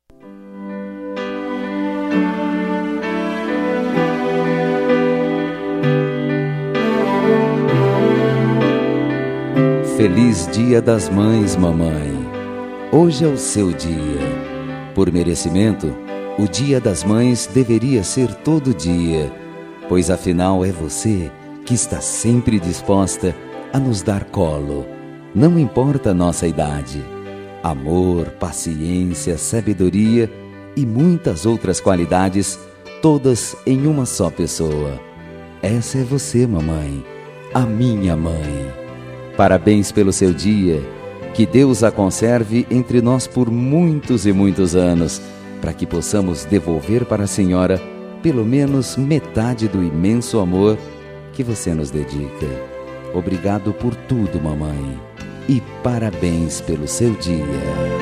Feliz Dia das Mães, mamãe. Hoje é o seu dia. Por merecimento, o Dia das Mães deveria ser todo dia, pois afinal é você que está sempre disposta a nos dar colo. Não importa a nossa idade. Amor, paciência, sabedoria e muitas outras qualidades, todas em uma só pessoa. Essa é você, mamãe, a minha mãe. Parabéns pelo seu dia. Que Deus a conserve entre nós por muitos e muitos anos, para que possamos devolver para a senhora pelo menos metade do imenso amor que você nos dedica. Obrigado por tudo, mamãe. E parabéns pelo seu dia.